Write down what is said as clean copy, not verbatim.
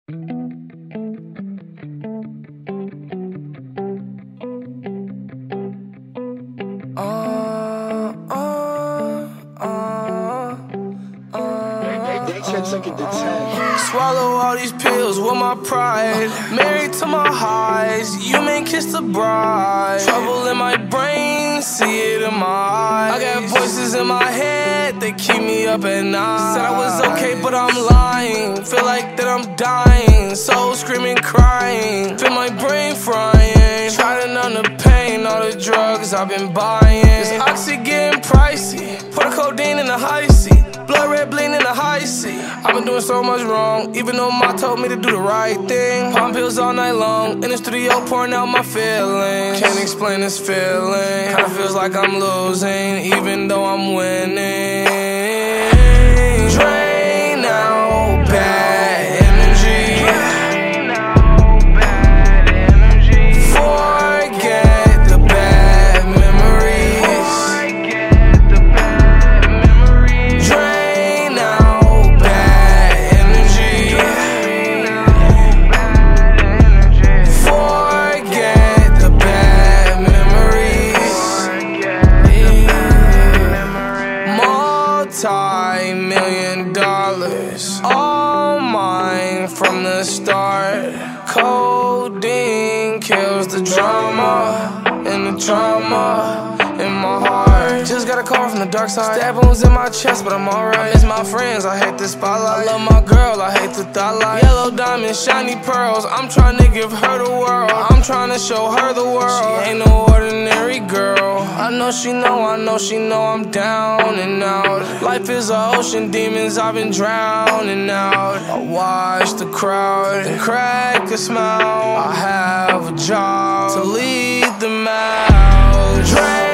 Swallow all these pills with my pride. Married to my highs, you may kiss the bride. Trouble in my brain, see it in my eyes. I got voices in my head, they keep me up at night. Said I was okay, but I'm lying. Feel like that I'm dying, soul screaming, crying. Feel my brain frying, trying to numb the pain. All the drugs I've been buying. This oxy getting pricey, put a codeine in the high seat. Blood red bleeding in the high seat. I've been doing so much wrong, even though Ma told me to do the right thing. Palm pills all night long, in the studio pouring out my feelings. Can't explain this feeling, kinda feels like I'm losing, even though I'm winning. Drain out bad energy. Forget the bad memories. Drain out bad energy. Forget the bad memories. Multi-million dollars, all mine from the start. Codeine kills the drama and the trauma in my heart. Just got a call from the dark side. Stab wounds in my chest, but I'm alright. I miss my friends, I hate the spotlight. I love my girl, I hate the thought light. Yellow diamonds, shiny pearls. I'm trying to give her the world. I'm trying to show her the world. She ain't no ordinary girl. I know she know I'm down and out. Life is an ocean, demons I've been drowning out. I watch the crowd and crack a smile. I have a job to lead them out.